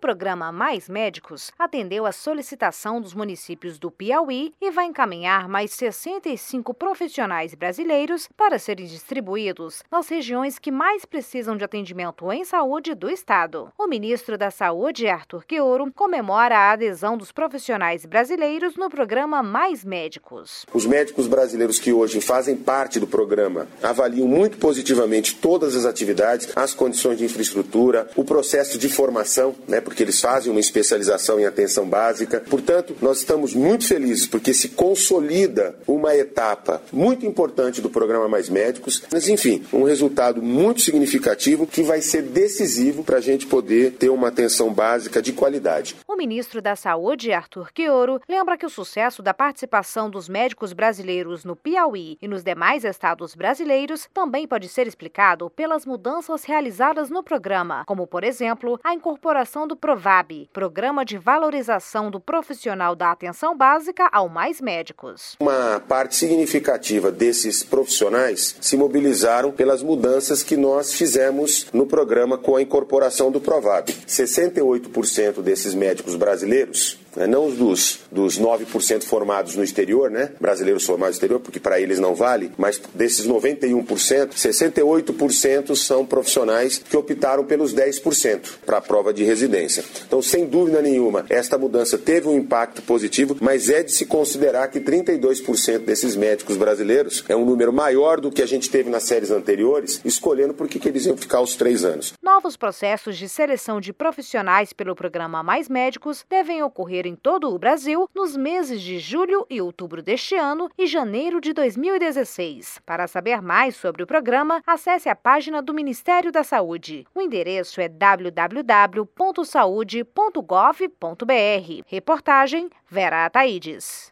programa Mais Médicos atendeu a solicitação dos municípios do Piauí e vai encaminhar mais 65 profissionais brasileiros para serem distribuídos nas regiões que mais precisam de atendimento em saúde do estado. O ministro da Saúde, Arthur Queoro, comemora a adesão dos profissionais brasileiros no programa Mais Médicos. Os médicos brasileiros que hoje fazem parte do programa avaliam muito positivamente todas as atividades, as condições de infraestrutura, o processo de formação, porque eles fazem uma especialização em atenção básica. Portanto, nós estamos muito felizes porque se consolida uma etapa muito importante do programa Mais Médicos, mas enfim, um resultado muito significativo que vai ser decisivo para a gente poder ter uma atenção básica de qualidade. O ministro da Saúde, Arthur Queoro, lembra que o sucesso da participação dos médicos brasileiros no Piauí e nos demais estados brasileiros também pode ser explicado pelas mudanças realizadas no programa, como, por exemplo, a incorporação do PROVAB, Programa de Valorização do Profissional da Atenção Básica ao Mais Médicos. Uma parte significativa desses profissionais se mobilizaram pelas mudanças que nós fizemos no programa com a incorporação do PROVAB. 68% desses médicos brasileiros, não os dos 9% formados no exterior, brasileiros formados no exterior, porque para eles não vale, mas desses 91%, 68% são profissionais que optaram pelos 10% para a prova de residência. Então, sem dúvida nenhuma, esta mudança teve um impacto positivo, mas é de se considerar que 32% desses médicos brasileiros é um número maior do que a gente teve nas séries anteriores, escolhendo por que eles iam ficar os 3 anos. Novos processos de seleção de profissionais pelo programa Mais Médicos devem ocorrer em todo o Brasil nos meses de julho e outubro deste ano e janeiro de 2016. Para saber mais sobre o programa, acesse a página do Ministério da Saúde. O endereço é www.saude.gov.br. Reportagem Vera Ataides.